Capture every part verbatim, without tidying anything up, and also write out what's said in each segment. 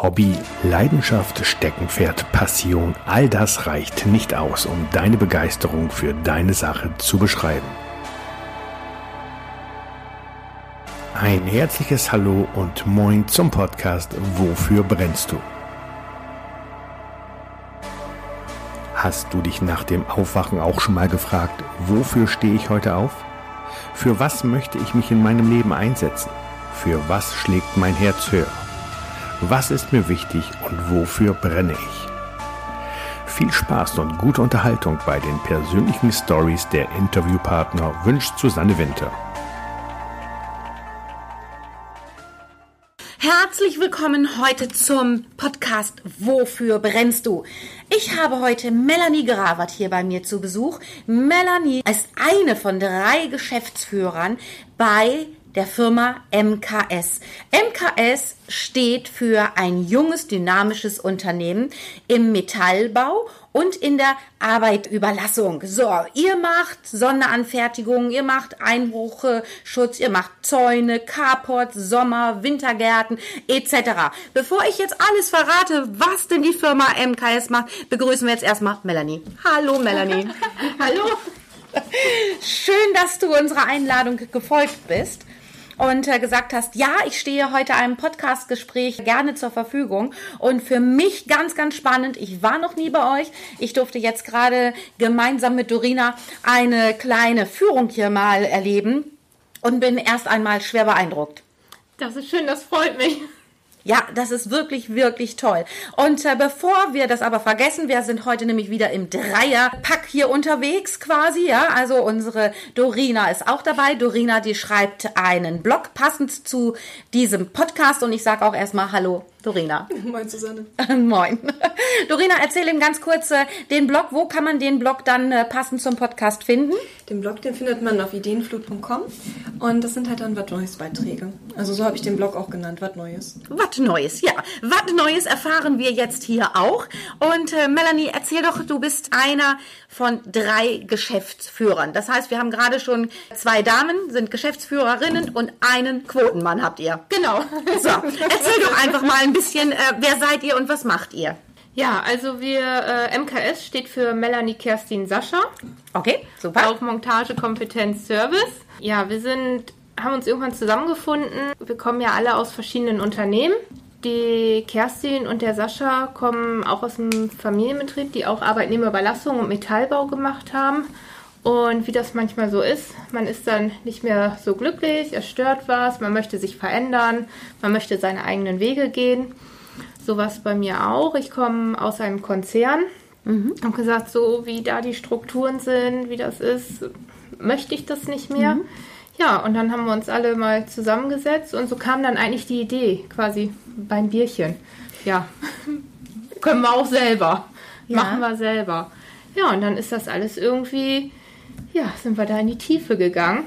Hobby, Leidenschaft, Steckenpferd, Passion, all das reicht nicht aus, um deine Begeisterung für deine Sache zu beschreiben. Ein herzliches Hallo und Moin zum Podcast Wofür brennst du? Hast du dich nach dem Aufwachen auch schon mal gefragt, wofür stehe ich heute auf? Für was möchte ich mich in meinem Leben einsetzen? Für was schlägt mein Herz höher? Was ist mir wichtig und wofür brenne ich? Viel Spaß und gute Unterhaltung bei den persönlichen Stories der Interviewpartner wünscht Susanne Winter. Herzlich willkommen heute zum Podcast Wofür brennst du? Ich habe heute Melanie Grawert hier bei mir zu Besuch. Melanie ist eine von drei Geschäftsführern bei der Firma M K S. M K S steht für ein junges, dynamisches Unternehmen im Metallbau und in der Arbeitüberlassung. So, ihr macht Sonderanfertigungen, ihr macht Einbruchschutz, ihr macht Zäune, Carports, Sommer-, Wintergärten et cetera. Bevor ich jetzt alles verrate, was denn die Firma M K S macht, begrüßen wir jetzt erstmal Melanie. Hallo Melanie. Hallo. Schön, dass du unserer Einladung gefolgt bist und äh, gesagt hast, ja, ich stehe heute einem Podcastgespräch gerne zur Verfügung. Und für mich ganz, ganz spannend, ich war noch nie bei euch. Ich durfte jetzt gerade gemeinsam mit Dorina eine kleine Führung hier mal erleben und bin erst einmal schwer beeindruckt. Das ist schön, das freut mich. Ja, das ist wirklich, wirklich toll. Und äh, bevor wir das aber vergessen, wir sind heute nämlich wieder im Dreierpack hier unterwegs quasi, ja. Also unsere Dorina ist auch dabei. Dorina, die schreibt einen Blog passend zu diesem Podcast und ich sage auch erstmal Hallo, Dorina. Moin, Susanne. Moin. Dorina, erzähl ihm ganz kurz äh, den Blog. Wo kann man den Blog dann äh, passend zum Podcast finden? Den Blog, den findet man auf ideenflut punkt com und das sind halt dann Was Neues Beiträge. Also so habe ich den Blog auch genannt, Was Neues. Was Neues, ja. Was Neues erfahren wir jetzt hier auch. Und äh, Melanie, erzähl doch, du bist einer von drei Geschäftsführern. Das heißt, wir haben gerade schon zwei Damen, sind Geschäftsführerinnen und einen Quotenmann habt ihr. Genau. So, erzähl doch einfach mal ein bisschen, äh, wer seid ihr und was macht ihr? Ja, also wir, äh, M K S steht für Melanie, Kerstin, Sascha. Okay, super. Auch Montage, Kompetenz, Service. Ja, wir sind, haben uns irgendwann zusammengefunden. Wir kommen ja alle aus verschiedenen Unternehmen. Die Kerstin und der Sascha kommen auch aus einem Familienbetrieb, die auch Arbeitnehmerüberlassung und Metallbau gemacht haben. Und wie das manchmal so ist, man ist dann nicht mehr so glücklich, es stört was, man möchte sich verändern, man möchte seine eigenen Wege gehen. Sowas bei mir auch. Ich komme aus einem Konzern. Mhm. Habe gesagt, so wie da die Strukturen sind, wie das ist, möchte ich das nicht mehr. Mhm. Ja, und dann haben wir uns alle mal zusammengesetzt und so kam dann eigentlich die Idee, quasi beim Bierchen. Ja, können wir auch selber. Ja. Machen wir selber. Ja, und dann ist das alles irgendwie, ja, sind wir da in die Tiefe gegangen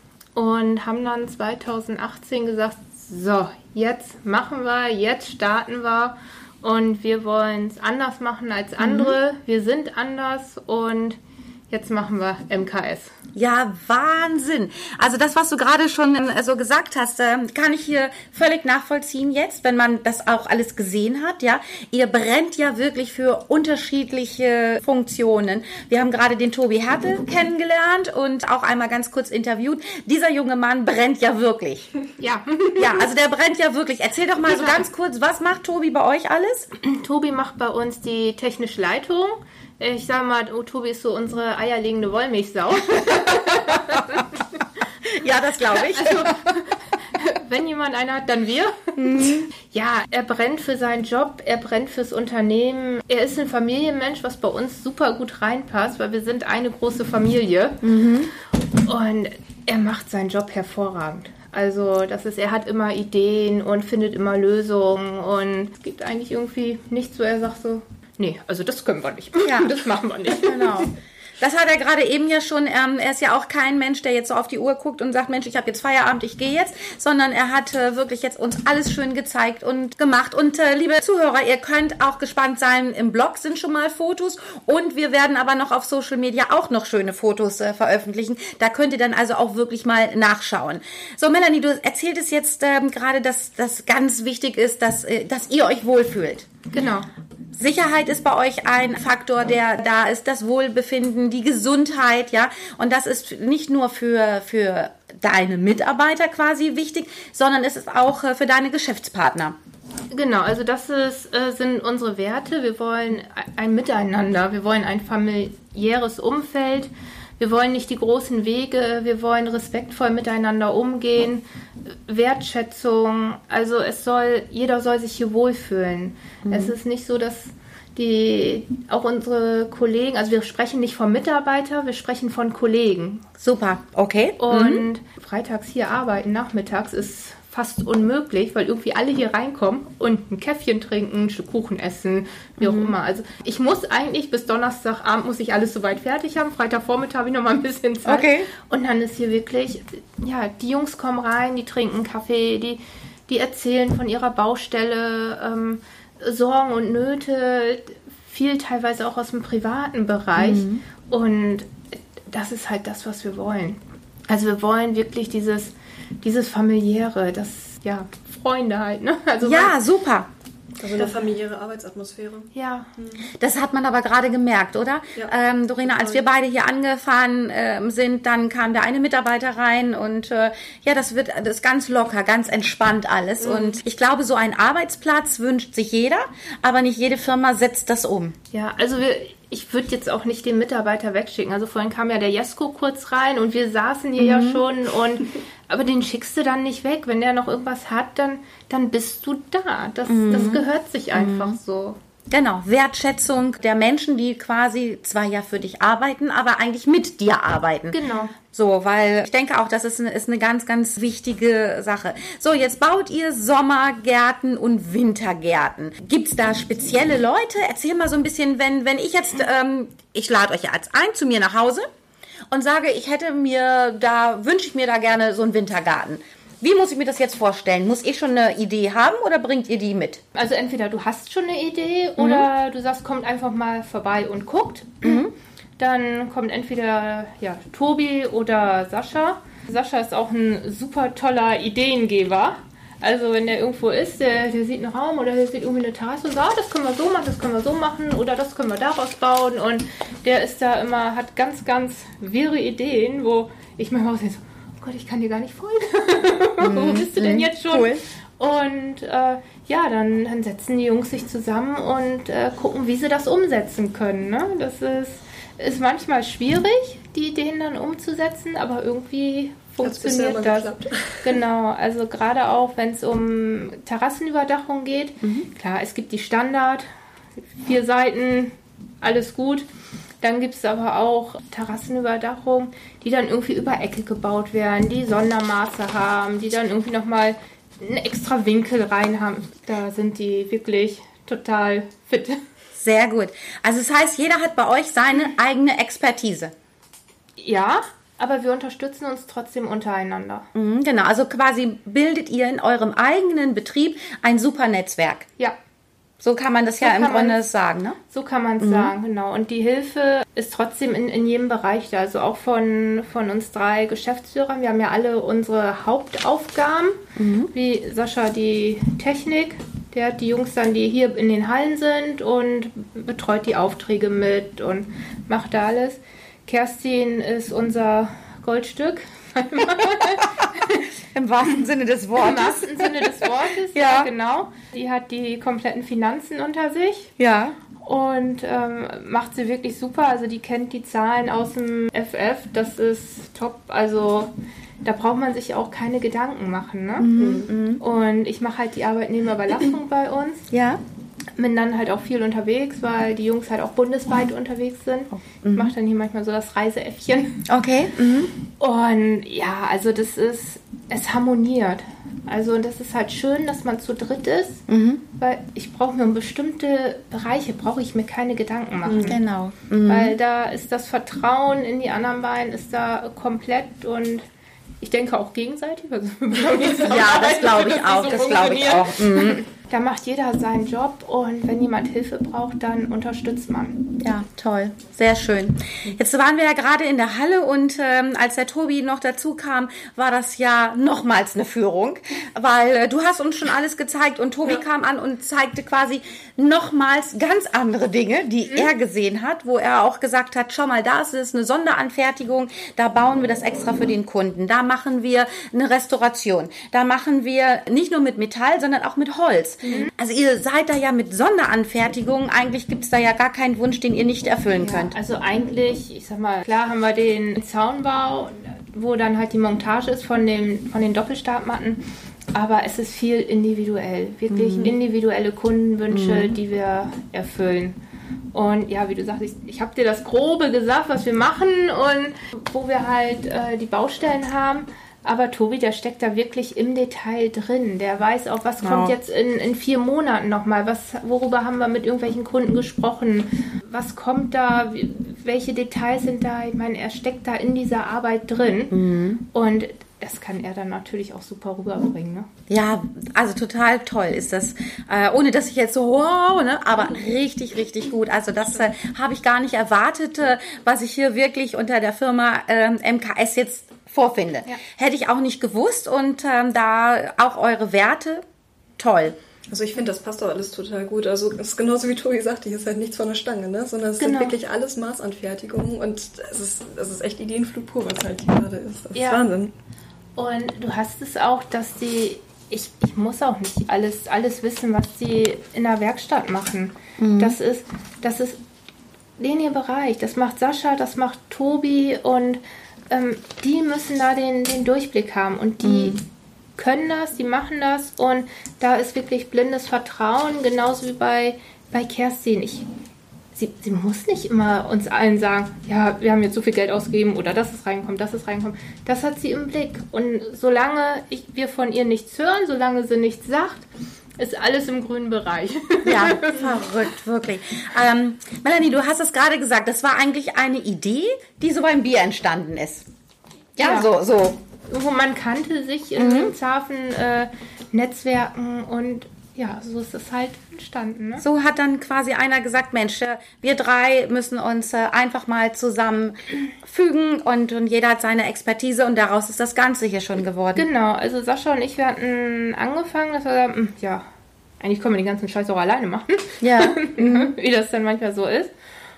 und haben dann zweitausendachtzehn gesagt, so, jetzt machen wir, jetzt starten wir und wir wollen es anders machen als andere. Mhm. Wir sind anders und jetzt machen wir M K S. Ja, Wahnsinn. Also das, was du gerade schon so gesagt hast, kann ich hier völlig nachvollziehen jetzt, wenn man das auch alles gesehen hat, ja. Ihr brennt ja wirklich für unterschiedliche Funktionen. Wir haben gerade den Tobi Hertel kennengelernt und auch einmal ganz kurz interviewt. Dieser junge Mann brennt ja wirklich. Ja. Ja, also der brennt ja wirklich. Erzähl doch mal so ganz kurz, was macht Tobi bei euch alles? Tobi macht bei uns die technische Leitung. Ich sag mal, oh, Tobi ist so unsere eierlegende Wollmilchsau. Ja, das glaube ich. Also, wenn jemand einer hat, dann wir. Mhm. Ja, er brennt für seinen Job, er brennt fürs Unternehmen. Er ist ein Familienmensch, was bei uns super gut reinpasst, weil wir sind eine große Familie. Mhm. Und er macht seinen Job hervorragend. Also das ist, er hat immer Ideen und findet immer Lösungen und es gibt eigentlich irgendwie nichts, wo er sagt so, nee, also das können wir nicht. Ja. Das machen wir nicht. Genau. Das hat er gerade eben ja schon, ähm, er ist ja auch kein Mensch, der jetzt so auf die Uhr guckt und sagt, Mensch, ich habe jetzt Feierabend, ich gehe jetzt, sondern er hat äh, wirklich jetzt uns alles schön gezeigt und gemacht. Und äh, liebe Zuhörer, ihr könnt auch gespannt sein, im Blog sind schon mal Fotos und wir werden aber noch auf Social Media auch noch schöne Fotos äh, veröffentlichen. Da könnt ihr dann also auch wirklich mal nachschauen. So, Melanie, du erzähltest jetzt ähm, gerade, dass das ganz wichtig ist, dass, äh, dass ihr euch wohlfühlt. Genau. Sicherheit ist bei euch ein Faktor, der da ist, das Wohlbefinden, die Gesundheit, ja. Und das ist nicht nur für, für deine Mitarbeiter quasi wichtig, sondern es ist auch für deine Geschäftspartner. Genau, also das ist, äh, sind unsere Werte. Wir wollen ein Miteinander, wir wollen ein familiäres Umfeld. Wir wollen nicht die großen Wege, wir wollen respektvoll miteinander umgehen, Wertschätzung, also es soll, jeder soll sich hier wohlfühlen. Mhm. Es ist nicht so, dass die, auch unsere Kollegen, also wir sprechen nicht von Mitarbeitern, wir sprechen von Kollegen. Super, okay. Und mhm. freitags hier arbeiten, nachmittags ist fast unmöglich, weil irgendwie alle hier reinkommen und ein Käffchen trinken, ein Stück Kuchen essen, wie auch mhm. immer. Also ich muss eigentlich bis Donnerstagabend muss ich alles soweit fertig haben. Freitagvormittag habe ich noch mal ein bisschen Zeit. Okay. Und dann ist hier wirklich, ja, die Jungs kommen rein, die trinken Kaffee, die, die erzählen von ihrer Baustelle, ähm, Sorgen und Nöte, viel teilweise auch aus dem privaten Bereich. Mhm. Und das ist halt das, was wir wollen. Also wir wollen wirklich dieses Dieses familiäre, das, ja, Freunde halt, ne? Also ja, super. Also eine familiäre Arbeitsatmosphäre. Ja. Das hat man aber gerade gemerkt, oder? Ja. Ähm, Dorina, als wir beide hier angefahren äh, sind, dann kam der eine Mitarbeiter rein und äh, ja, das wird das ist ganz locker, ganz entspannt alles. Mhm. Und ich glaube, so einen Arbeitsplatz wünscht sich jeder, aber nicht jede Firma setzt das um. Ja, also wir, ich würde jetzt auch nicht den Mitarbeiter wegschicken. Also vorhin kam ja der Jesko kurz rein und wir saßen hier mhm. ja schon und aber den schickst du dann nicht weg. Wenn der noch irgendwas hat, dann, dann bist du da. Das, mhm. das gehört sich einfach mhm. so. Genau, Wertschätzung der Menschen, die quasi zwar ja für dich arbeiten, aber eigentlich mit dir arbeiten. Genau. So, weil ich denke auch, das ist eine, ist eine ganz, ganz wichtige Sache. So, jetzt baut ihr Sommergärten und Wintergärten. Gibt's da spezielle Leute? Erzähl mal so ein bisschen, wenn, wenn ich jetzt, ähm, ich lade euch jetzt ein zu mir nach Hause und sage, ich hätte mir da, wünsche ich mir da gerne so einen Wintergarten. Wie muss ich mir das jetzt vorstellen? Muss ich schon eine Idee haben oder bringt ihr die mit? Also entweder du hast schon eine Idee mhm. oder du sagst, kommt einfach mal vorbei und guckt. Mhm. Dann kommt entweder ja, Tobi oder Sascha. Sascha ist auch ein super toller Ideengeber. Also wenn der irgendwo ist, der, der sieht einen Raum oder der sieht irgendwie eine Terrasse und sagt, ah, das können wir so machen, das können wir so machen oder das können wir daraus bauen. Und der ist da immer, hat ganz, ganz wirre Ideen, wo ich manchmal auch so, oh Gott, ich kann dir gar nicht folgen. Wo bist du denn jetzt schon? Cool. Und äh, ja, dann, dann setzen die Jungs sich zusammen und äh, gucken, wie sie das umsetzen können. Ne? Das ist, ist manchmal schwierig, die Ideen dann umzusetzen, aber irgendwie funktioniert das. Geklappt. Genau, also gerade auch, wenn es um Terrassenüberdachung geht. Mhm. Klar, es gibt die Standard, vier Seiten, alles gut. Dann gibt es aber auch Terrassenüberdachung, die dann irgendwie über Ecke gebaut werden, die Sondermaße haben, die dann irgendwie nochmal einen extra Winkel rein haben. Da sind die wirklich total fit. Sehr gut. Also das heißt, jeder hat bei euch seine eigene Expertise. Ja, aber wir unterstützen uns trotzdem untereinander. Mhm, genau, also quasi bildet ihr in eurem eigenen Betrieb ein super Netzwerk. Ja. So kann man das so ja im Grunde sagen, ne? So kann man es mhm. sagen, genau. Und die Hilfe ist trotzdem in, in jedem Bereich da. Also auch von, von uns drei Geschäftsführern. Wir haben ja alle unsere Hauptaufgaben, mhm. wie Sascha die Technik. Der hat die Jungs dann, die hier in den Hallen sind und betreut die Aufträge mit und macht da alles. Kerstin ist unser Goldstück. Im wahrsten Sinne des Wortes. Im wahrsten Sinne des Wortes, ja. ja, genau. Die hat die kompletten Finanzen unter sich. Ja. Und ähm, macht sie wirklich super. Also die kennt die Zahlen aus dem F F. Das ist top. Also da braucht man sich auch keine Gedanken machen. Ne? Mhm, und ich mache halt die Arbeitnehmerüberlassung bei uns. Ja. Bin dann halt auch viel unterwegs, weil die Jungs halt auch bundesweit unterwegs sind. Ich mache dann hier manchmal so das Reiseäffchen. Okay. Mhm. Und ja, also das ist, es harmoniert. Also das ist halt schön, dass man zu dritt ist, Mhm. weil ich brauche mir um bestimmte Bereiche, brauche ich mir keine Gedanken machen. Genau. Mhm. Weil da ist das Vertrauen in die anderen beiden ist da komplett und ich denke auch gegenseitig. Also Ja, das glaube ich auch, das glaube ich auch. Mhm. Da macht jeder seinen Job und wenn jemand Hilfe braucht, dann unterstützt man. Ja, toll. Sehr schön. Jetzt waren wir ja gerade in der Halle und ähm, als der Tobi noch dazu kam, war das ja nochmals eine Führung, weil äh, du hast uns schon alles gezeigt und Tobi ja. kam an und zeigte quasi nochmals ganz andere Dinge, die mhm. er gesehen hat, wo er auch gesagt hat, schau mal, da ist es eine Sonderanfertigung, da bauen wir das extra für den Kunden, da machen wir eine Restauration, da machen wir nicht nur mit Metall, sondern auch mit Holz. Mhm. Also ihr seid da ja mit Sonderanfertigungen, eigentlich gibt es da ja gar keinen Wunsch, den ihr nicht erfüllen ja, könnt. Also eigentlich, ich sag mal, klar haben wir den Zaunbau, wo dann halt die Montage ist von, dem, von den Doppelstabmatten, aber es ist viel individuell, wirklich mhm. individuelle Kundenwünsche, mhm. die wir erfüllen. Und ja, wie du sagst, ich, ich habe dir das Grobe gesagt, was wir machen und wo wir halt äh, die Baustellen haben. Aber Tobi, der steckt da wirklich im Detail drin. Der weiß auch, was kommt ja. jetzt in, in vier Monaten nochmal. Was, worüber haben wir mit irgendwelchen Kunden gesprochen? Was kommt da? Welche Details sind da? Ich meine, er steckt da in dieser Arbeit drin. Mhm. Und das kann er dann natürlich auch super rüberbringen. Ne? Ja, also total toll ist das. Äh, ohne dass ich jetzt so, wow, ne, aber richtig, richtig gut. Also das äh, habe ich gar nicht erwartet, äh, was ich hier wirklich unter der Firma äh, M K S jetzt vorfinde. Ja. Hätte ich auch nicht gewusst und ähm, da auch eure Werte, toll. Also ich finde, das passt auch alles total gut. Also es ist genauso wie Tobi sagte, hier ist halt nichts von der Stange, ne? Sondern es genau. sind wirklich alles Maßanfertigungen und es ist, es ist echt Ideenflug pur, was halt hier gerade ist. Das ja. ist Wahnsinn. Und du hast es auch, dass die, ich, ich muss auch nicht alles, alles wissen, was die in der Werkstatt machen. Mhm. Das ist, das ist den ihr Bereich. Das macht Sascha, das macht Tobi und ähm, die müssen da den, den Durchblick haben und die mhm. können das, die machen das und da ist wirklich blindes Vertrauen, genauso wie bei, bei Kerstin. Ich, sie, sie muss nicht immer uns allen sagen, ja, wir haben jetzt so viel Geld ausgegeben oder das ist reingekommen, das ist reingekommen. Das hat sie im Blick und solange ich, wir von ihr nichts hören, solange sie nichts sagt, ist alles im grünen Bereich. Ja, verrückt, wirklich. Ähm, Melanie, du hast es gerade gesagt, das war eigentlich eine Idee, die so beim Bier entstanden ist. Ja, ja. so, so. Wo man kannte sich in mhm. Zafen äh, Netzwerken und ja, so ist es halt entstanden. Ne? So hat dann quasi einer gesagt, Mensch, wir drei müssen uns äh, einfach mal zusammenfügen und, und jeder hat seine Expertise und daraus ist das Ganze hier schon geworden. Genau, also Sascha und ich, wir hatten angefangen, dass wir sagen, ja, eigentlich können wir den ganzen Scheiß auch alleine machen. Ja. Wie das dann manchmal so ist.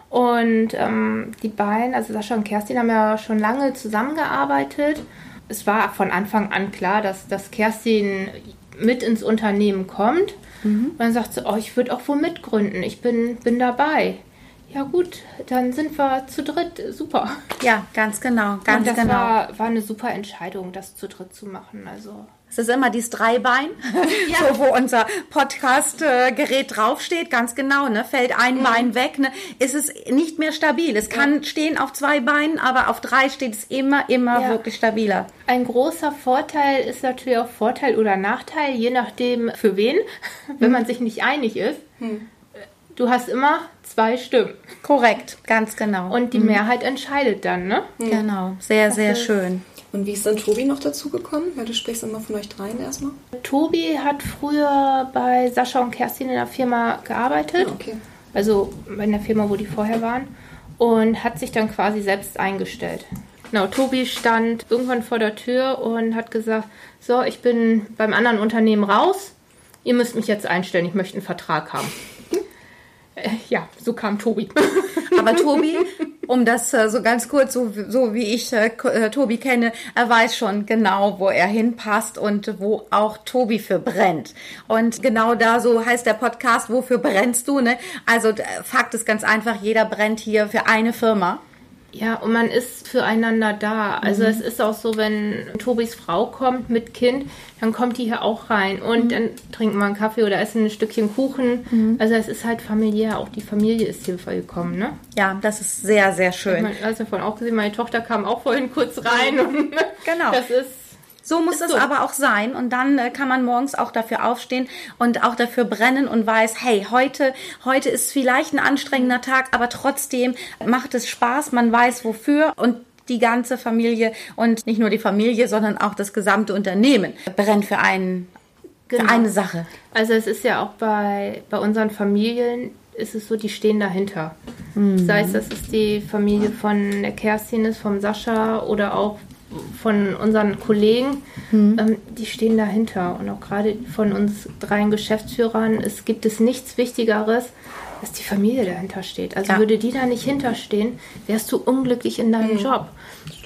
Und ähm, die beiden, also Sascha und Kerstin, haben ja schon lange zusammengearbeitet. Es war von Anfang an klar, dass, dass Kerstin mit ins Unternehmen kommt. Mhm. Und dann sagt sie, oh, ich würde auch wohl mitgründen. Ich bin, bin dabei. Ja gut, dann sind wir zu dritt. Super. Ja, ganz genau. Ganz und das genau. war, war eine super Entscheidung, das zu dritt zu machen. Also es ist immer dieses Dreibein, ja. so, wo unser Podcast-Gerät äh, draufsteht, ganz genau, ne? Fällt ein mhm. Bein weg, ne? Ist es nicht mehr stabil. Es kann ja. stehen auf zwei Beinen, aber auf drei steht es immer, immer ja. wirklich stabiler. Ein großer Vorteil ist natürlich auch Vorteil oder Nachteil, je nachdem für wen, wenn mhm. man sich nicht einig ist. Mhm. Du hast immer zwei Stimmen. Korrekt, ganz genau. Und die mhm. Mehrheit entscheidet dann, ne? Mhm. Genau, sehr, das sehr schön. Und wie ist dann Tobi noch dazu gekommen? Ja, du sprichst immer von euch dreien erstmal. Tobi hat früher bei Sascha und Kerstin in der Firma gearbeitet. Ah, okay. Also in der Firma, wo die vorher waren. Und hat sich dann quasi selbst eingestellt. Genau, Tobi stand irgendwann vor der Tür und hat gesagt, so, ich bin beim anderen Unternehmen raus. Ihr müsst mich jetzt einstellen, ich möchte einen Vertrag haben. Ja, so kam Tobi. Aber Tobi, um das äh, so ganz kurz, so, so wie ich äh, Tobi kenne, er weiß schon genau, wo er hinpasst und wo auch Tobi für brennt. Und genau da, so heißt der Podcast, wofür brennst du? Ne? Also Fakt ist ganz einfach, jeder brennt hier für eine Firma. Ja, und man ist füreinander da. Also mhm. es ist auch so, wenn Tobis Frau kommt mit Kind, dann kommt die hier auch rein und mhm. dann trinken wir einen Kaffee oder essen ein Stückchen Kuchen. Mhm. Also es ist halt familiär, auch die Familie ist hier vollkommen, ne? Ja, das ist sehr, sehr schön. Ich meine, hast du vorhin auch gesehen, meine Tochter kam auch vorhin kurz rein und genau. das ist So muss es so. aber auch sein und dann äh, kann man morgens auch dafür aufstehen und auch dafür brennen und weiß, hey, heute, heute ist vielleicht ein anstrengender Tag, aber trotzdem macht es Spaß, man weiß wofür und die ganze Familie und nicht nur die Familie, sondern auch das gesamte Unternehmen brennt für, einen, genau. für eine Sache. Also es ist ja auch bei, bei unseren Familien, ist es so, die stehen dahinter. Mhm. Sei es, dass es die Familie von der Kerstin ist, vom Sascha oder auch von unseren Kollegen, hm. ähm, die stehen dahinter. Und auch gerade von uns dreien Geschäftsführern, es gibt es nichts Wichtigeres, dass die Familie dahinter steht. Also ja. würde die da nicht hinterstehen, wärst du unglücklich in deinem hm. Job.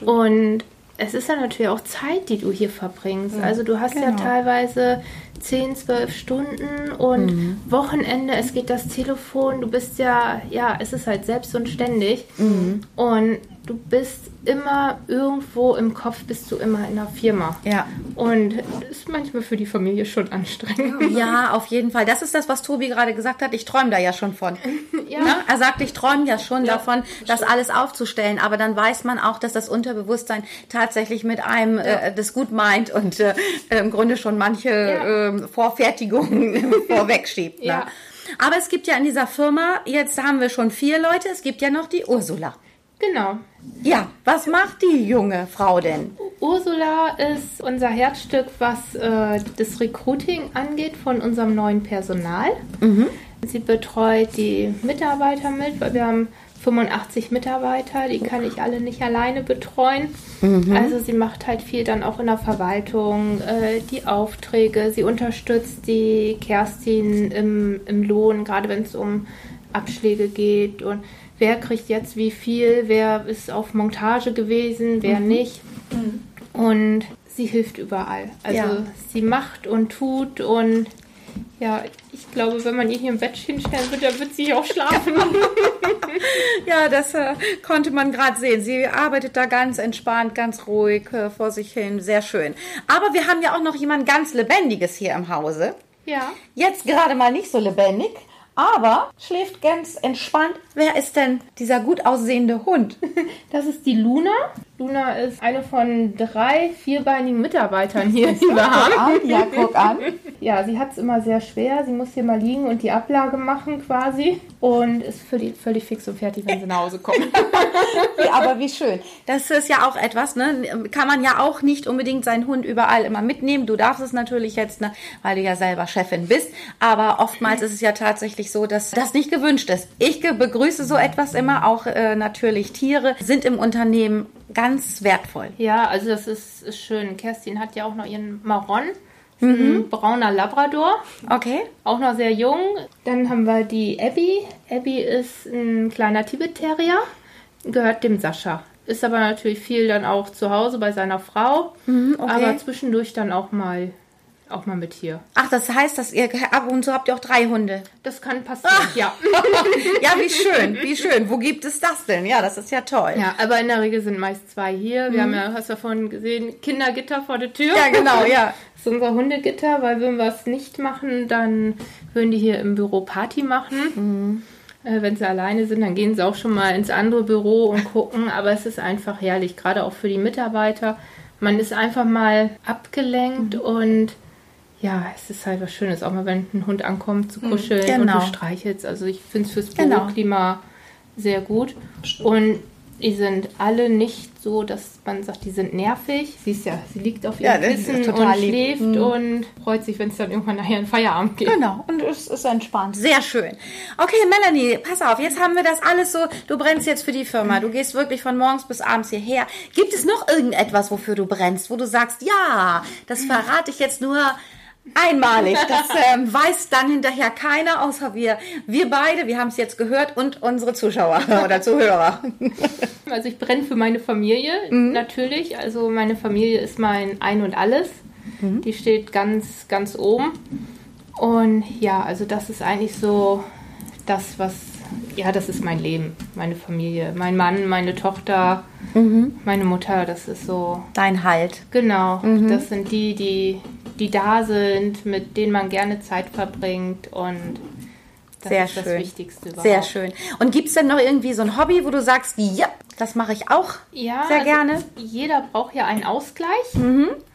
Und es ist ja natürlich auch Zeit, die du hier verbringst. Hm. Also du hast genau. ja teilweise zehn, zwölf Stunden und mhm. Wochenende, es geht das Telefon, du bist ja, ja, es ist halt selbst und ständig. Mhm. Und du bist immer irgendwo im Kopf, bist du immer in der Firma. Ja. Und das ist manchmal für die Familie schon anstrengend. Ja, auf jeden Fall. Das ist das, was Tobi gerade gesagt hat. Ich träume da ja schon von. Ja. Ne? Er sagt, ich träume ja schon ja, davon, das, das alles aufzustellen. Aber dann weiß man auch, dass das Unterbewusstsein tatsächlich mit einem ja. äh, das gut meint und äh, im Grunde schon manche ja. äh, Vorfertigungen vorwegschiebt. Ne? Ja. Aber es gibt ja in dieser Firma, jetzt haben wir schon vier Leute, es gibt ja noch die Ursula. Genau. Ja, was macht die junge Frau denn? Ursula ist unser Herzstück, was äh, das Recruiting angeht von unserem neuen Personal. Mhm. Sie betreut die Mitarbeiter mit, weil wir haben fünfundachtzig Mitarbeiter, die kann ich alle nicht alleine betreuen. Mhm. Also sie macht halt viel dann auch in der Verwaltung, äh, die Aufträge, sie unterstützt die Kerstin im, im Lohn, gerade wenn es um Abschläge geht und wer kriegt jetzt wie viel, wer ist auf Montage gewesen, wer mhm. nicht. Mhm. Und sie hilft überall. Also ja. sie macht und tut und ja, ich glaube, wenn man ihr hier im Bett hinstellen wird, dann wird sie auch schlafen. Ja, das äh, konnte man gerade sehen. Sie arbeitet da ganz entspannt, ganz ruhig äh, vor sich hin. Sehr schön. Aber wir haben ja auch noch jemand ganz Lebendiges hier im Hause. Ja. Jetzt gerade mal nicht so lebendig. Aber schläft ganz entspannt. Wer ist denn dieser gut aussehende Hund? Das ist die Luna. Luna ist eine von drei vierbeinigen Mitarbeitern hier, die wir haben. Ja, guck an. Ja, sie hat es immer sehr schwer. Sie muss hier mal liegen und die Ablage machen quasi. Und ist völlig, völlig fix und fertig, wenn sie nach Hause kommt. Ja, aber wie schön. Das ist ja auch etwas, ne? Kann man ja auch nicht unbedingt seinen Hund überall immer mitnehmen. Du darfst es natürlich jetzt, ne? Weil du ja selber Chefin bist. Aber oftmals ist es ja tatsächlich so, dass das nicht gewünscht ist. Ich begrüße so etwas immer. Auch äh, natürlich Tiere sind im Unternehmen ganz wertvoll. Ja, also das ist, ist schön. Kerstin hat ja auch noch ihren Marron. Mhm. Ein brauner Labrador. Okay. Auch noch sehr jung. Dann haben wir die Abby. Abby ist ein kleiner Tibet-Terrier. Gehört dem Sascha. Ist aber natürlich viel dann auch zu Hause bei seiner Frau. Mhm, okay. Aber zwischendurch dann auch mal auch mal mit hier. Ach, das heißt, dass ihr ab und zu habt ihr auch drei Hunde? Das kann passieren, Ach. ja. Ja, wie schön, wie schön. Wo gibt es das denn? Ja, das ist ja toll. Ja, aber in der Regel sind meist zwei hier. Wir mhm. haben ja, hast du ja vorhin gesehen, Kindergitter vor der Tür. Ja, genau, ja. Das ist unser Hundegitter, weil wenn wir es nicht machen, dann würden die hier im Büro Party machen. Mhm. Äh, wenn sie alleine sind, dann gehen sie auch schon mal ins andere Büro und gucken. Aber es ist einfach herrlich, gerade auch für die Mitarbeiter. Man ist einfach mal abgelenkt mhm. und ja, es ist halt was Schönes, auch mal wenn ein Hund ankommt, zu kuscheln genau. und du streichelst. Also ich finde es fürs Büroklima genau. sehr gut. Und die sind alle nicht so, dass man sagt, die sind nervig. Sie ist ja, sie liegt auf ihrem Kissen ja, und schläft mhm. und freut sich, wenn es dann irgendwann nachher in Feierabend geht. Genau, und es ist entspannt. Sehr schön. Okay, Melanie, pass auf, jetzt haben wir das alles so, du brennst jetzt für die Firma, du gehst wirklich von morgens bis abends hierher. Gibt es noch irgendetwas, wofür du brennst, wo du sagst, ja, das verrate ich jetzt nur einmalig. Das ähm, weiß dann hinterher keiner, außer wir, wir beide. Wir haben es jetzt gehört und unsere Zuschauer oder Zuhörer. Also ich brenne für meine Familie, mhm. natürlich. Also meine Familie ist mein Ein und Alles. Mhm. Die steht ganz, ganz oben. Und ja, also das ist eigentlich so das, was, ja, das ist mein Leben, meine Familie. Mein Mann, meine Tochter, mhm. meine Mutter, das ist so... Dein Halt. Genau, mhm. das sind die, die... die da sind, mit denen man gerne Zeit verbringt und das Sehr ist schön. das Wichtigste überhaupt. Sehr schön. Und gibt es denn noch irgendwie so ein Hobby, wo du sagst, ja, das mache ich auch ja, sehr also gerne? Jeder braucht ja einen Ausgleich mhm.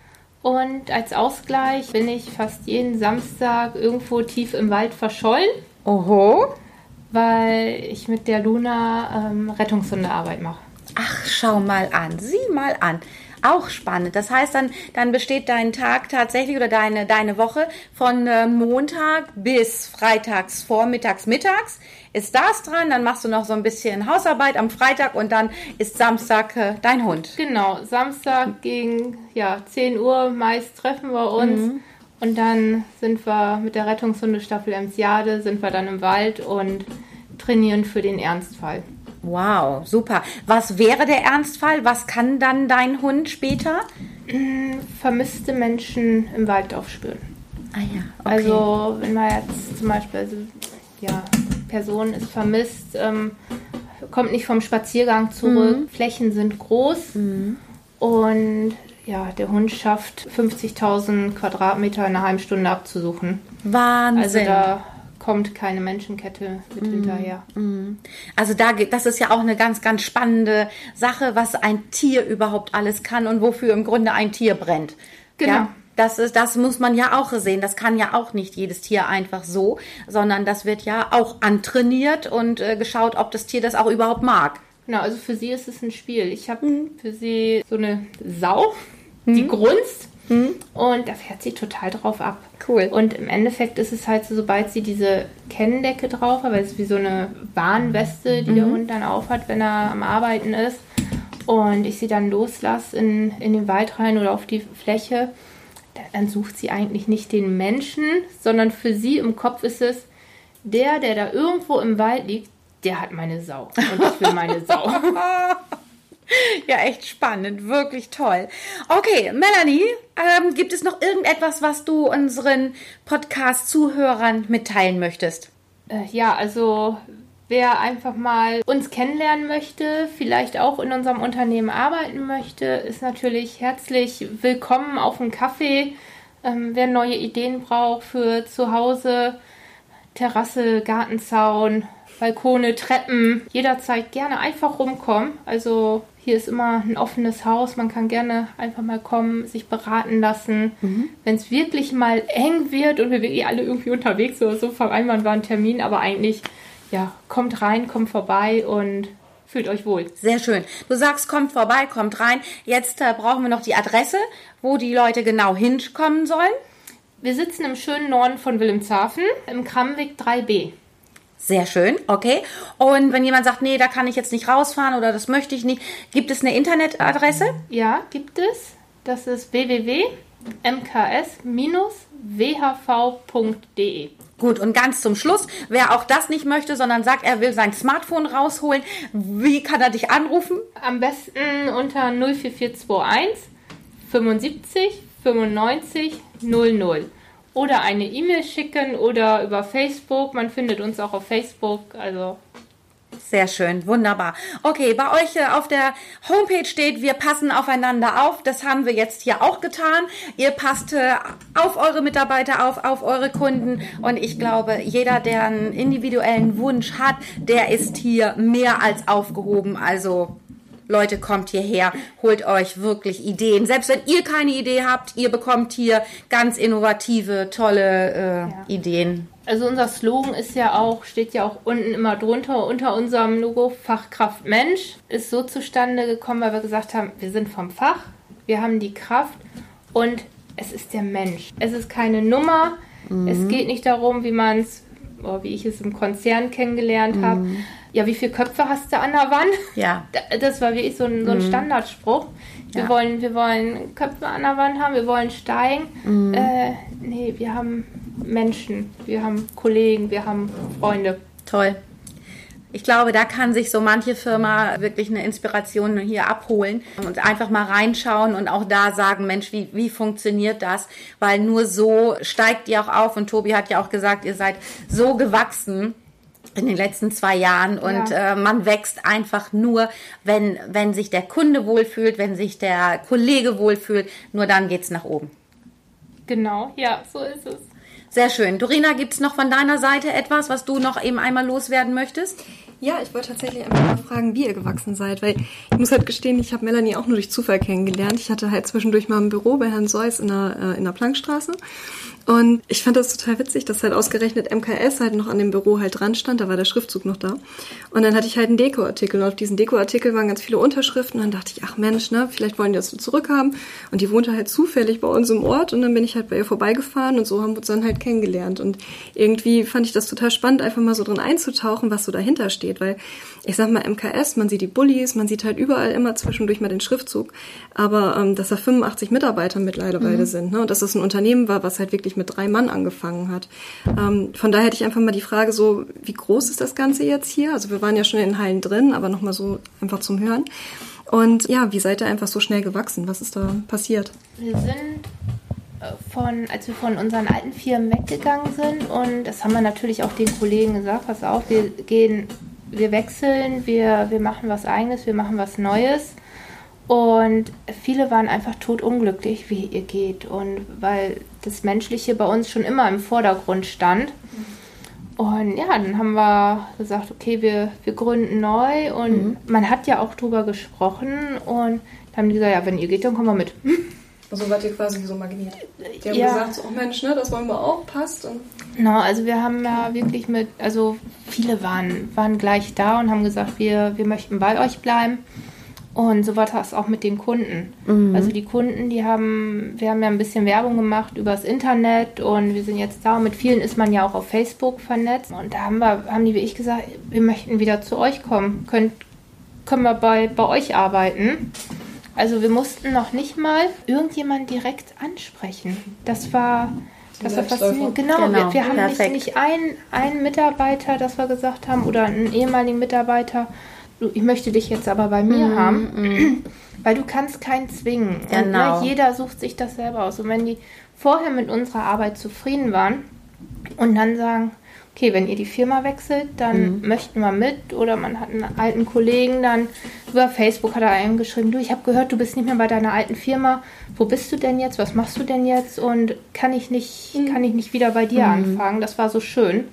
Und als Ausgleich bin ich fast jeden Samstag irgendwo tief im Wald verschollen. Oho. Weil ich mit der Luna ähm, Rettungshundearbeit mache. Ach, schau mal an, sieh mal an. Auch spannend. Das heißt, dann, dann besteht dein Tag tatsächlich oder deine, deine Woche von äh, Montag bis freitags vormittags, mittags. Ist das dran, dann machst du noch so ein bisschen Hausarbeit am Freitag und dann ist Samstag äh, dein Hund. Genau, Samstag gegen ja, zehn Uhr meist treffen wir uns. Mhm. Und dann sind wir mit der Rettungshundestaffel Emsjade, sind wir dann im Wald und trainieren für den Ernstfall. Wow, super. Was wäre der Ernstfall? Was kann dann dein Hund später? Vermisste Menschen im Wald aufspüren. Ah ja, okay. Also wenn man jetzt zum Beispiel, also, ja, Person ist vermisst, ähm, kommt nicht vom Spaziergang zurück, mhm. Flächen sind groß mhm. und ja, der Hund schafft fünfzigtausend Quadratmeter in einer halben Stunde abzusuchen. Wahnsinn. Also da kommt keine Menschenkette mit mm, hinterher. Mm. Also da, das ist ja auch eine ganz, ganz spannende Sache, was ein Tier überhaupt alles kann und wofür im Grunde ein Tier brennt. Genau. Ja? Das ist, das muss man ja auch sehen. Das kann ja auch nicht jedes Tier einfach so, sondern das wird ja auch antrainiert und äh, geschaut, ob das Tier das auch überhaupt mag. Genau, also für sie ist es ein Spiel. Ich habe mhm. für sie so eine Sau, die mhm. grunzt. Mhm. Und da fährt sie total drauf ab. Cool. Und im Endeffekt ist es halt so, sobald sie diese Kenndecke drauf hat, weil es ist wie so eine Warnweste, die mhm. der Hund dann aufhat, wenn er am Arbeiten ist, und ich sie dann loslasse in, in den Wald rein oder auf die Fläche, dann, dann sucht sie eigentlich nicht den Menschen, sondern für sie im Kopf ist es, der, der da irgendwo im Wald liegt, der hat meine Sau und ich will meine Sau. Ja, echt spannend, wirklich toll. Okay, Melanie, ähm, gibt es noch irgendetwas, was du unseren Podcast-Zuhörern mitteilen möchtest? Äh, ja, also wer einfach mal uns kennenlernen möchte, vielleicht auch in unserem Unternehmen arbeiten möchte, ist natürlich herzlich willkommen auf einen Kaffee. Ähm, wer neue Ideen braucht für zu Hause, Terrasse, Gartenzaun, Balkone, Treppen, jederzeit gerne einfach rumkommen. Also hier ist immer ein offenes Haus, man kann gerne einfach mal kommen, sich beraten lassen. Mhm. Wenn es wirklich mal eng wird und wir wirklich alle irgendwie unterwegs oder so, vereinbaren wir einen Termin, aber eigentlich, ja, kommt rein, kommt vorbei und fühlt euch wohl. Sehr schön. Du sagst, kommt vorbei, kommt rein. Jetzt äh, brauchen wir noch die Adresse, wo die Leute genau hinkommen sollen. Wir sitzen im schönen Norden von Wilhelmshaven, im Kramweg drei b. Sehr schön, okay. Und wenn jemand sagt, nee, da kann ich jetzt nicht rausfahren oder das möchte ich nicht, gibt es eine Internetadresse? Ja, gibt es. Das ist w w w punkt m k s w h v punkt d e. Gut, und ganz zum Schluss, wer auch das nicht möchte, sondern sagt, er will sein Smartphone rausholen, wie kann er dich anrufen? Am besten unter null vier vier zwei eins fünfundsiebzig fünfundneunzig null null. Oder eine E-Mail schicken oder über Facebook. Man findet uns auch auf Facebook. Also sehr schön, wunderbar. Okay, bei euch äh, auf der Homepage steht, wir passen aufeinander auf. Das haben wir jetzt hier auch getan. Ihr passt äh, auf eure Mitarbeiter auf, auf eure Kunden. Und ich glaube, jeder, der einen individuellen Wunsch hat, der ist hier mehr als aufgehoben. Also Leute, kommt hierher, holt euch wirklich Ideen. Selbst wenn ihr keine Idee habt, ihr bekommt hier ganz innovative, tolle äh, ja. Ideen. Also unser Slogan ist ja auch, steht ja auch unten immer drunter, unter unserem Logo, Fachkraft Mensch. Ist so zustande gekommen, weil wir gesagt haben, wir sind vom Fach, wir haben die Kraft und es ist der Mensch. Es ist keine Nummer, mhm. es geht nicht darum, wie man es, wie ich es im Konzern kennengelernt mhm. habe. Ja, wie viele Köpfe hast du an der Wand? Ja. Das war wirklich so ein, so ein mhm. Standardspruch. Wir, ja. wollen, wir wollen Köpfe an der Wand haben, wir wollen steigen. Mhm. Äh, nee, wir haben Menschen, wir haben Kollegen, wir haben Freunde. Toll. Ich glaube, da kann sich so manche Firma wirklich eine Inspiration hier abholen und einfach mal reinschauen und auch da sagen, Mensch, wie, wie funktioniert das? Weil nur so steigt ihr auch auf. Und Tobi hat ja auch gesagt, ihr seid so gewachsen in den letzten zwei Jahren und ja. äh, man wächst einfach nur, wenn, wenn sich der Kunde wohlfühlt, wenn sich der Kollege wohlfühlt, nur dann geht's nach oben. Genau, ja, so ist es. Sehr schön. Dorina, gibt's noch von deiner Seite etwas, was du noch eben einmal loswerden möchtest? Ja, ich wollte tatsächlich einfach mal fragen, wie ihr gewachsen seid, weil ich muss halt gestehen, ich habe Melanie auch nur durch Zufall kennengelernt. Ich hatte halt zwischendurch mal ein Büro bei Herrn Seuss in der, äh, in der Plankstraße und ich fand das total witzig, dass halt ausgerechnet M K S halt noch an dem Büro halt dran stand, da war der Schriftzug noch da und dann hatte ich halt einen Dekoartikel und auf diesen Dekoartikel waren ganz viele Unterschriften und dann dachte ich, ach Mensch, ne, vielleicht wollen die das so zurückhaben und die wohnte halt zufällig bei uns im Ort und dann bin ich halt bei ihr vorbeigefahren und so haben wir uns dann halt kennengelernt und irgendwie fand ich das total spannend, einfach mal so drin einzutauchen, was so dahinter steht, weil ich sag mal M K S, man sieht die Bullis, man sieht halt überall immer zwischendurch mal den Schriftzug, aber ähm, dass da fünfundachtzig Mitarbeiter mittlerweile mhm. sind, ne, und dass das ein Unternehmen war, was halt wirklich mit drei Mann angefangen hat. Ähm, von daher hätte ich einfach mal die Frage so, wie groß ist das Ganze jetzt hier? Also wir waren ja schon in den Hallen drin, aber nochmal so einfach zum Hören. Und ja, wie seid ihr einfach so schnell gewachsen? Was ist da passiert? Wir sind von, als wir von unseren alten Firmen weggegangen sind und das haben wir natürlich auch den Kollegen gesagt, pass auf, wir gehen, wir wechseln, wir, wir machen was Eigenes, wir machen was Neues. Und viele waren einfach totunglücklich, wie ihr geht. Und weil das Menschliche bei uns schon immer im Vordergrund stand. Und ja, dann haben wir gesagt, okay, wir, wir gründen neu. Und mhm. man hat ja auch drüber gesprochen. Und dann haben die gesagt, ja, wenn ihr geht, dann kommen wir mit. Also wart ihr quasi so Magnet. Die haben ja. gesagt, so, oh Mensch, ne, das wollen wir auch, passt. Und no, also wir haben ja wirklich mit, also viele waren, waren gleich da und haben gesagt, wir, wir möchten bei euch bleiben. Und so war das auch mit den Kunden. Mhm. Also die Kunden, die haben, wir haben ja ein bisschen Werbung gemacht übers Internet und wir sind jetzt da und mit vielen ist man ja auch auf Facebook vernetzt. Und da haben wir, haben die wie ich gesagt, wir möchten wieder zu euch kommen. Könnt, können wir bei, bei euch arbeiten? Also wir mussten noch nicht mal irgendjemanden direkt ansprechen. Das war, das war faszinierend. Genau, genau. Wir, wir haben nicht, nicht einen, einen Mitarbeiter, dass wir gesagt haben, oder einen ehemaligen Mitarbeiter, ich möchte dich jetzt aber bei mir mm, haben, mm. weil du kannst keinen zwingen. Genau. Und, ne, jeder sucht sich das selber aus. Und wenn die vorher mit unserer Arbeit zufrieden waren und dann sagen, okay, wenn ihr die Firma wechselt, dann mm. möchten wir mit. Oder man hat einen alten Kollegen, dann über Facebook hat er einem geschrieben, du, ich habe gehört, du bist nicht mehr bei deiner alten Firma. Wo bist du denn jetzt? Was machst du denn jetzt? Und kann ich nicht, mm. kann ich nicht wieder bei dir mm. anfangen? Das war so schön.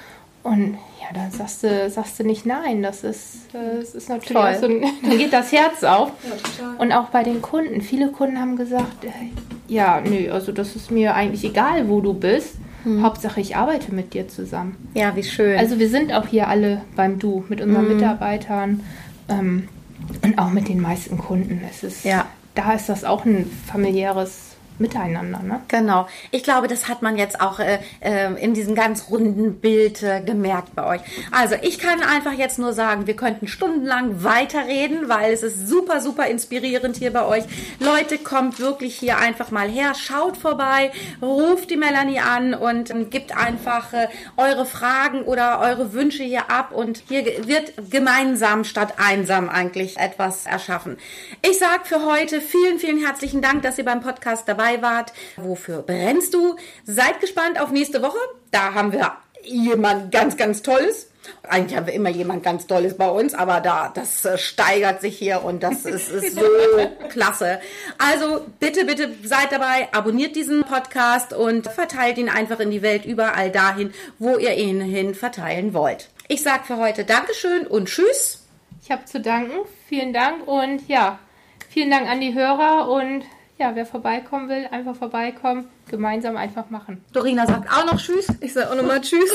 Und ja, dann sagst du, sagst du nicht nein. Das ist, das ist natürlich auch so, dann geht das Herz auf. Ja, total. Und auch bei den Kunden. Viele Kunden haben gesagt, ja, nö, also das ist mir eigentlich egal, wo du bist. Hm. Hauptsache, ich arbeite mit dir zusammen. Ja, wie schön. Also wir sind auch hier alle beim Du mit unseren hm. Mitarbeitern ähm, und auch mit den meisten Kunden. Es ist, ja. Da ist das auch ein familiäres Miteinander, ne? Genau. Ich glaube, das hat man jetzt auch äh, äh, in diesem ganz runden Bild äh, gemerkt bei euch. Also ich kann einfach jetzt nur sagen, wir könnten stundenlang weiterreden, weil es ist super, super inspirierend hier bei euch. Leute, kommt wirklich hier einfach mal her, schaut vorbei, ruft die Melanie an und äh, gibt einfach äh, eure Fragen oder eure Wünsche hier ab und hier wird gemeinsam statt einsam eigentlich etwas erschaffen. Ich sage für heute vielen, vielen herzlichen Dank, dass ihr beim Podcast dabei wart. Wofür brennst du? Seid gespannt auf nächste Woche. Da haben wir jemand ganz, ganz Tolles. Eigentlich haben wir immer jemand ganz Tolles bei uns, aber da, das äh, steigert sich hier und das ist, ist so klasse. Also bitte, bitte seid dabei, abonniert diesen Podcast und verteilt ihn einfach in die Welt überall dahin, wo ihr ihn hin verteilen wollt. Ich sage für heute Dankeschön und Tschüss. Ich habe zu danken. Vielen Dank und ja, vielen Dank an die Hörer und ja, wer vorbeikommen will, einfach vorbeikommen, gemeinsam einfach machen. Dorina sagt auch noch Tschüss. Ich sage auch nochmal Tschüss.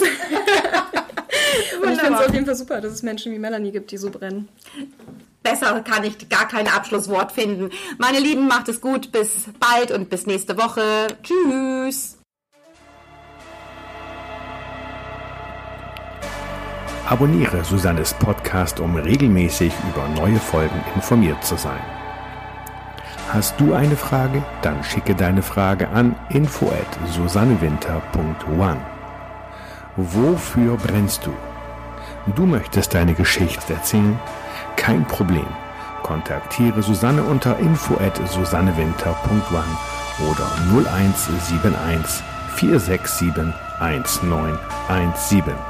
Und ich finde es auf jeden Fall super, dass es Menschen wie Melanie gibt, die so brennen. Besser kann ich gar kein Abschlusswort finden. Meine Lieben, macht es gut. Bis bald und bis nächste Woche. Tschüss. Abonniere Susannes Podcast, um regelmäßig über neue Folgen informiert zu sein. Hast du eine Frage? Dann schicke deine Frage an info at susannewinter punkt one. Wofür brennst du? Du möchtest deine Geschichte erzählen? Kein Problem. Kontaktiere Susanne unter info at susannewinter punkt one oder null eins sieben eins vier sechs sieben eins neun eins sieben.